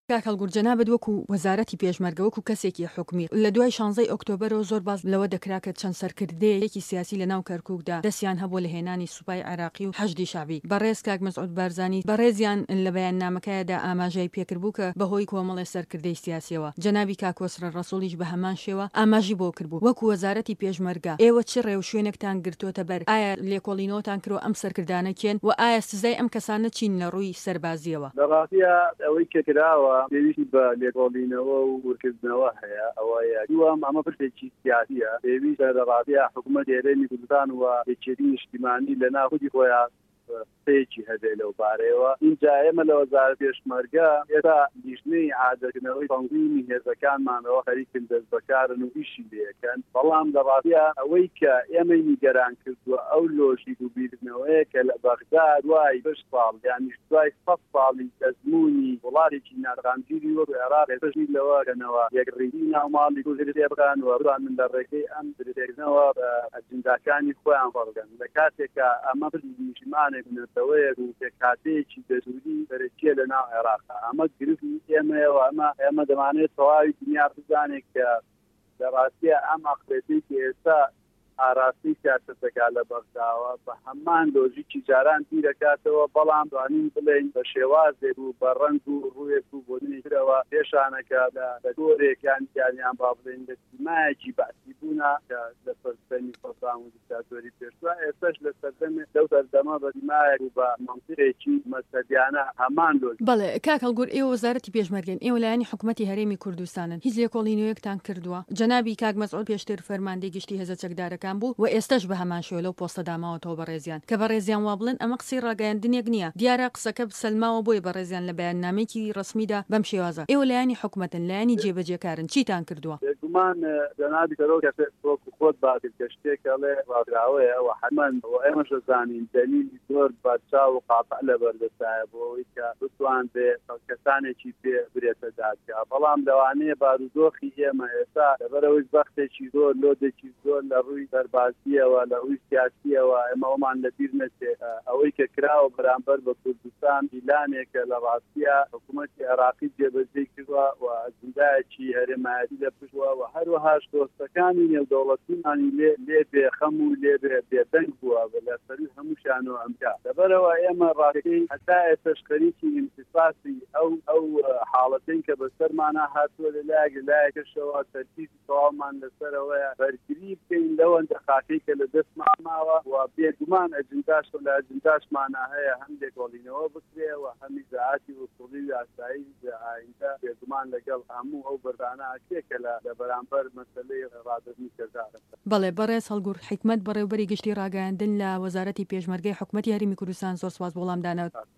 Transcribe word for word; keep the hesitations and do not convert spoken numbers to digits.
کاک هەڵگورد جەنابەت وەکو وەزارەتی پێشمەرگە وەکو کەسێکی حکومی لە دوای شانزەی ئۆکتۆبەرەوە زۆر باز لەوە دەکرا کە چەند سەرکردەیەکی سیاسی لە ناو کەرکووکدا دەستیان هەبوو لە هێنانی سوپای عێراقی و حەشدی شعبی بەڕێز کاک مەسعود بارزانی بەڕێزیان لە بەیاننامەکەیدا ئاماژەی پێکردبوو کە بەهۆی کۆمەڵێ سەرکردەی سیاسیەوە جەنابی کاک وەسرە ڕەسووڵیش بە هەمان شێوە ئاماژی بۆ کردبوو وەکو وەزارەتی پێشمەرگە ئێوە چ ڕێو شوێنێکتان گرتوۆتە بەر ئایا لێکۆڵینەوەتان کرۆ ئەم سەرکردانە کێن و ئایا سزای ئەم کەسانە چین لە ڕووی سەربازیەوە لەڕاستیە ئەوەی کە کراوە پێویستی بە لێکۆڵینەوە و ورکردنەوە هەیە ئەوەیە دووەم ئەمە پرسێکی سیاسیە پێویستە لەڕاستیە حکوومەت هێرشی کوردستان و یەکێتی نیشتیمانی لە ناو خودی خۆیان قسەیەکی هەبێ لەو بارەیەوە اینجا ئێمە لە وەزارەتی پێشمەرگە ئێستا لیژنەی عادەکردنەوەی تەنظیمی هێزەکانمانەوە خەریکن دەست بەکارن و ئیشی لێەکەن بەڵام لەڕاستیە ئەوەی کە ئێمەی نیگەران کردووە ئەو لۆژیک و بیرکردنەوەیە کە لە بەغدا دوای پێش ساڵ یانیش دوای سەد ساڵی ئەزموونی وڵاتێکی ناتوانگیری وەکو عێراق پێشی لەوەکەنەوە یەکڕێگی ناوماڵی کوردی بکەن و بڕوان من لە ڕێگەی ئەم درێژنەوە ئەجنداکانی خۆیان بەڵگەن لە کاتێکە ئەمە نیشتیمانێک نەتەوەیە و کاتەیەکی دەزوری بەرەکیە لە ناو عێراقا ئەمە گرفتی ئێمەوە ئەمە ئێمە دەمانێت تەواوی دنیا بزانێت کە لە ڕاستیە ئەم عەقبەتێکی ئێستا ئاراستی سیاسەتەکە لە بەغداوە بە هەمان لۆژیکی جاران بیرەکاتەوە بەڵام دوانین بڵێن بە شێوازێک و بە ڕەنگ و ڕوویەک و بۆنی ترەوە پێشانەکە لە گۆرێکیان یانیان با بڵێن لە سیمایەکی باسی بوونا کە لە سەردەمی سەڵتان و دیکتاتۆری پێشوا ئێستاش لە سەردەمی لەو سەردەما بە سیمایەک و بە مەنتیقێکی مەسەدیانە هەمان لۆژیک. بەڵێ کاک هەڵگورد ئێوە وەزارەتی پێشمەرگەن ئێوە لایەنی حکوومەتی هەرێمی کوردستانن هیچ لێکۆڵینەوەیەکتان کردووە جەنابی کاک مەسعود پێشتر فەرماندەی گشتی هێزە چەکدارەکان بوو و ئێستاش بە هەمان شێوە لەو پۆستە داماوەتەوە بەڕێزیان کە بەڕێزیان وا بڵێن ئەمە قسەی ڕاگەیاندنێک نییە دیارە قسەکە سەلماوە بۆی بەڕێزیان لە بەیاننامەیەکی ڕسمیدا بەم شێوازە ئێوە لایەنی حکوومەتن لایەنی جێبەجێکارن چیتان کردووە گومان جەنابی کەرۆکە خۆت باید کە شتێکەڵێ ڕاگراوەیە و حەمان و ئێمەش دەزانین دەلیلی زۆر بادشا و قاطع لەبەردەستایە بۆ ئەوەی کە بتوان بێ کەسانێکی پێ برێتە دادگا بەڵام لەوانەیە بارودۆخی ئێمە ئێستا لەبەرەوەی بەختێکی زۆر لۆدێکی زۆر لە ڕووی سەربازیەوە لە ڕووی سیاسیەوە ئێمەوەمان لەبیر نەچێ ئەوەی کە کراوە بەرامبەر بە کوردستان ئیلانێکە لە ڕاستیە حکوومەتی عێراقی جێبەجێ کردووە و ئەجندایەکی هەرێمایەتی لەپشتووە و هەروەهاش دۆستەکانی نێودەوڵەتیمانی لێ لێ بێخەم و لێ بێدەنگ بووە لە سەروی هەمووشانەوە ئەمکا لەبەرەوە ئێمە ڕاستەکەی هەتا ئێستاش خەریکی ئینتیفاسی ئەو ئەو حاڵەتەی کە بەسەرمانە هاتووە لەلایەک لایەکەشەوە تەرتیبی تەواومان لەسەرەوەیە بەرگری بکەین لەوەندە خاکەی کە لە دەستمان ماوە و بێگومان ئەجنداش لە ئەجنداشمانە هەیە هەم لێکۆڵینەوە بکرێ و هەمی زەعاتی وسوڵی و ئاسایی ئایندە بێگومان لەگەڵ هەموو ئەو بەردانە ئاکێکە لە بەرامبەر مەسەلەی ڕادرنی کەزارە. بەڵێ بەڕێز هەڵگورد حکمت بەڕێوبەری گشتی ڕاگەیاندن لە وەزارەتی پێشمەرگەی حکوومەتی هەرێمی کوردستان زۆر سواز بۆ وەڵامدانەوە.